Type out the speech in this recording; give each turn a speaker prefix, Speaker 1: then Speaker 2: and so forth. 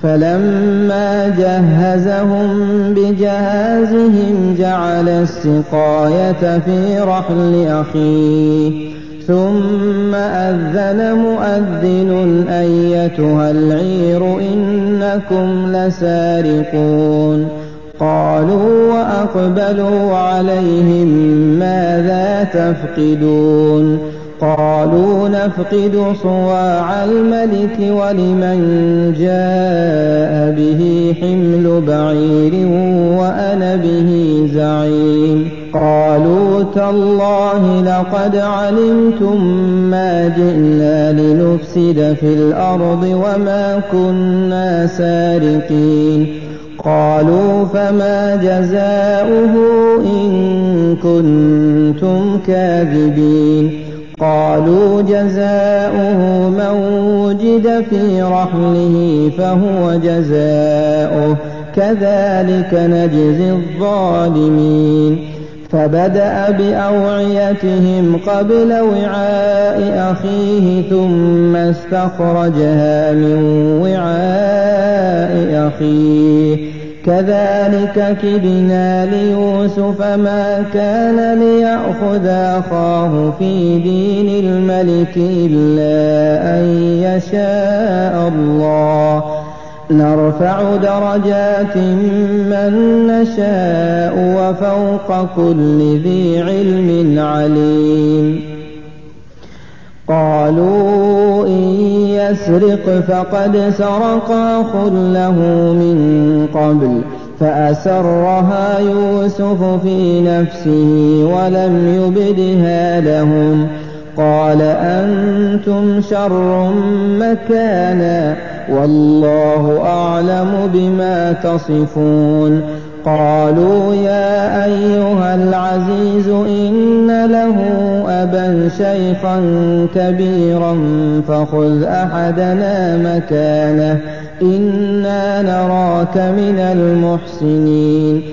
Speaker 1: فلما جهزهم بجهازهم جعل السقاية في رحل أخيه ثم أذن مؤذن أيتها العير إنكم لسارقون قالوا وأقبلوا عليهم ماذا تفقدون قالوا نفقد صواع الملك ولمن جاء به حمل بعير وأنا به زعيم قالوا تالله لقد علمتم ما جئنا لنفسد في الأرض وما كنا سارقين قالوا فما جزاؤه إن كنتم كاذبين قالوا جزاؤه من وجد في رحله فهو جزاؤه كذلك نجزي الظالمين فبدأ بأوعيتهم قبل وعاء أخيه ثم استخرجها من وعاء أخيه كذلك كدنا ليوسف ما كان ليأخذ أخاه في دين الملك إلا أن يشاء الله نرفع درجات من نشاء وفوق كل ذي علم عليم قالوا إن يسرق فقد سرق أخ له من قبل فأسرها يوسف في نفسه ولم يبدها لهم قال أنتم شر مكانا والله أعلم بما تصفون قالوا يا أيها العزيز إن له أبا شيخا كبيرا فخذ أحدنا مكانه إنا نراك من المحسنين